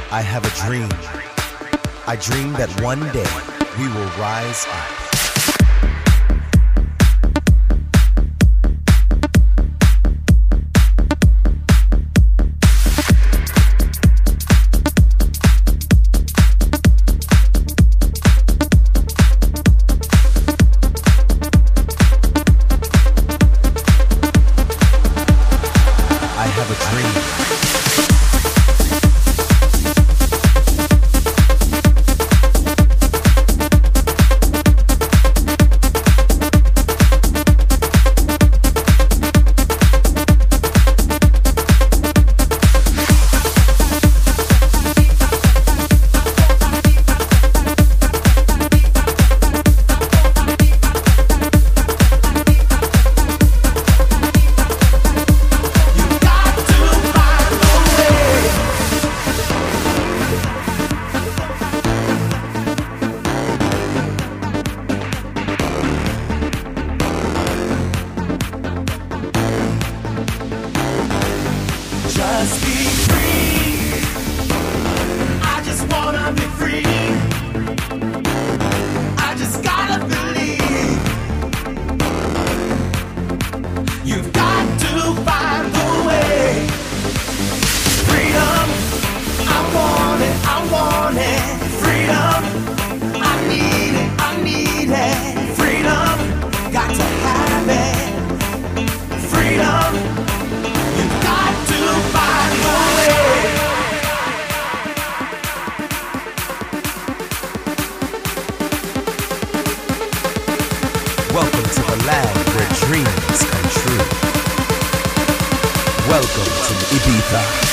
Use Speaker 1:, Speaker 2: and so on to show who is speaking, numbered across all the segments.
Speaker 1: I have a dream. I dream that one day we will rise up. I have a dream.
Speaker 2: Just be free. I just wanna be free. I just gotta believe. You've got to find the way. Freedom, I want it, I want it. Freedom, I need it, I need it. Freedom, got to have it. Freedom.
Speaker 1: Welcome to the land where dreams come true. Welcome to Ibiza.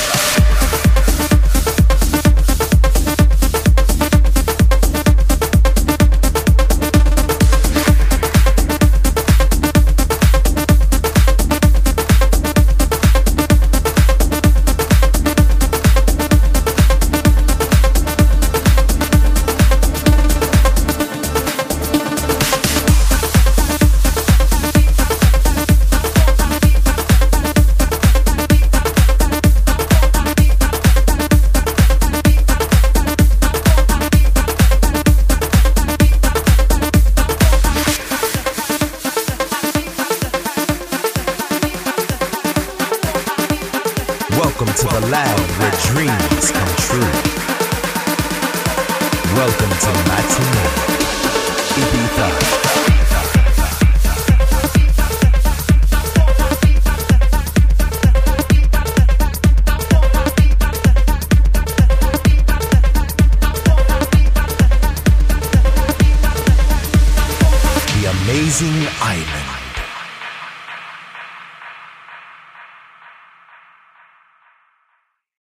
Speaker 1: Welcome to the land where dreams come true. Welcome to Matinee, Ibiza. The amazing island.